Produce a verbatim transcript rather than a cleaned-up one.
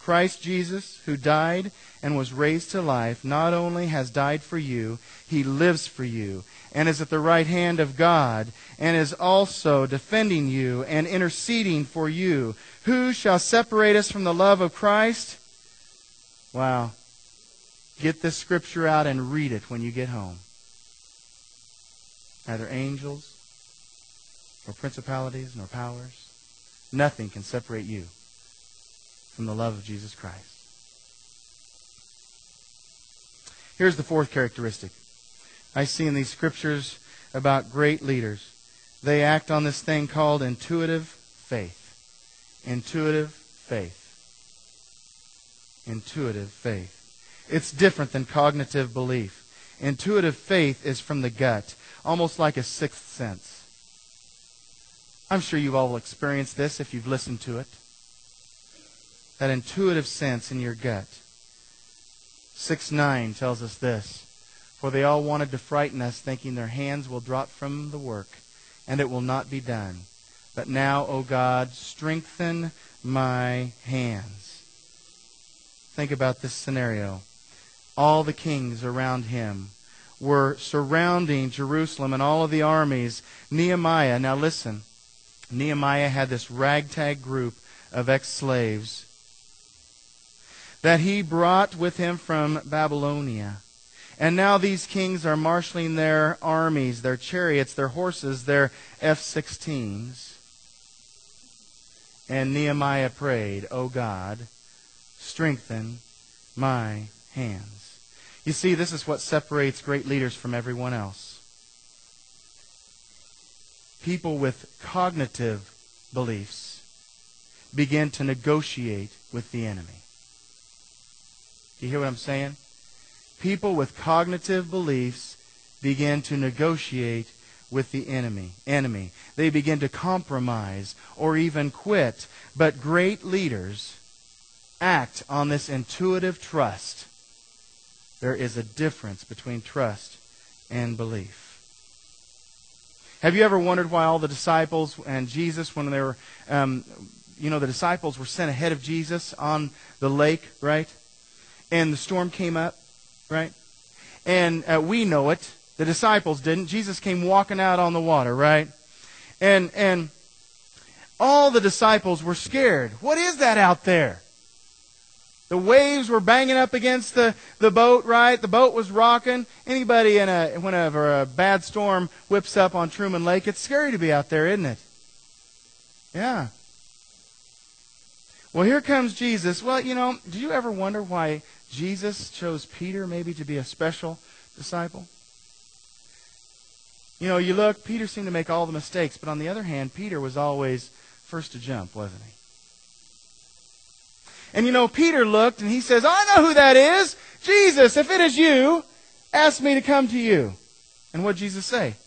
Christ Jesus, who died and was raised to life, not only has died for you, He lives for you and is at the right hand of God and is also defending you and interceding for you. Who shall separate us from the love of Christ? Wow. Get this scripture out and read it when you get home. Neither angels, nor principalities, nor powers. Nothing can separate you from the love of Jesus Christ. Here's the fourth characteristic I see in these scriptures about great leaders. They act on this thing called intuitive faith. Intuitive faith. Intuitive faith. It's different than cognitive belief. Intuitive faith is from the gut, almost like a sixth sense. I'm sure you've all experienced this if you've listened to it. That intuitive sense in your gut. six nine tells us this. For they all wanted to frighten us, thinking their hands will drop from the work, and it will not be done. But now, O God, strengthen my hands. Think about this scenario. All the kings around him were surrounding Jerusalem and all of the armies. Nehemiah, now listen, Nehemiah had this ragtag group of ex-slaves that he brought with him from Babylonia. And now these kings are marshaling their armies, their chariots, their horses, their F sixteens. And Nehemiah prayed, O God, strengthen my hands. You see, this is what separates great leaders from everyone else. People with cognitive beliefs begin to negotiate with the enemy. Do you hear what I'm saying? People with cognitive beliefs begin to negotiate with the enemy. Enemy. They begin to compromise or even quit. But great leaders act on this intuitive trust. There is a difference between trust and belief. Have you ever wondered why all the disciples and Jesus, when they were, um, you know, the disciples were sent ahead of Jesus on the lake, right? And the storm came up, right? And uh, we know it. The disciples didn't. Jesus came walking out on the water, right? And and all the disciples were scared. What is that out there? The waves were banging up against the, the boat, right? The boat was rocking. Anybody in a whenever a bad storm whips up on Truman Lake, it's scary to be out there, isn't it? Yeah. Well, here comes Jesus. Well, you know, did you ever wonder why Jesus chose Peter maybe to be a special disciple? You know, you look, Peter seemed to make all the mistakes, but on the other hand, Peter was always first to jump, wasn't he? And you know, Peter looked and he says, I know who that is. Jesus, if it is you, ask me to come to you. And what did Jesus say?